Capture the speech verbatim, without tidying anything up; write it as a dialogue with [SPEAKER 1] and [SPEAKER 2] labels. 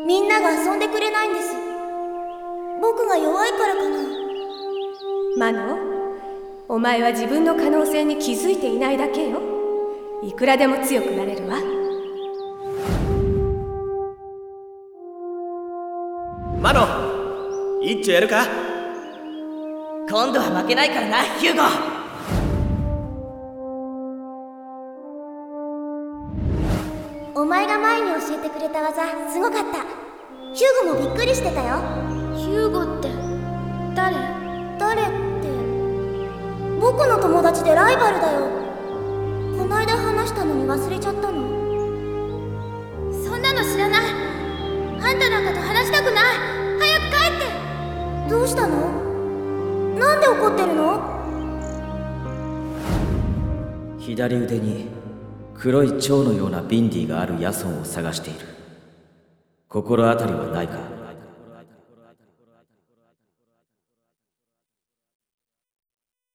[SPEAKER 1] みんなが遊んでくれないんです。僕が弱いからかな。
[SPEAKER 2] マノ、お前は自分の可能性に気づいていないだけよ。いくらでも強くなれるわ。
[SPEAKER 3] マノ、一丁やるか？
[SPEAKER 4] 今度は負けないからな、ヒューゴ。
[SPEAKER 1] お前が前に教えてくれた技すごかった。ヒューゴもびっくりしてたよ。
[SPEAKER 5] ヒューゴって誰？
[SPEAKER 1] 誰って僕の友達でライバルだよ。こないだ話したのに忘れちゃったの。
[SPEAKER 5] そんなの知らない。あんたなんかと話したくない。早く帰って。
[SPEAKER 1] どうしたの？なんで怒ってるの？
[SPEAKER 6] 左腕に黒い蝶のようなビンディがあるヤソンを探している。心当たりはないか？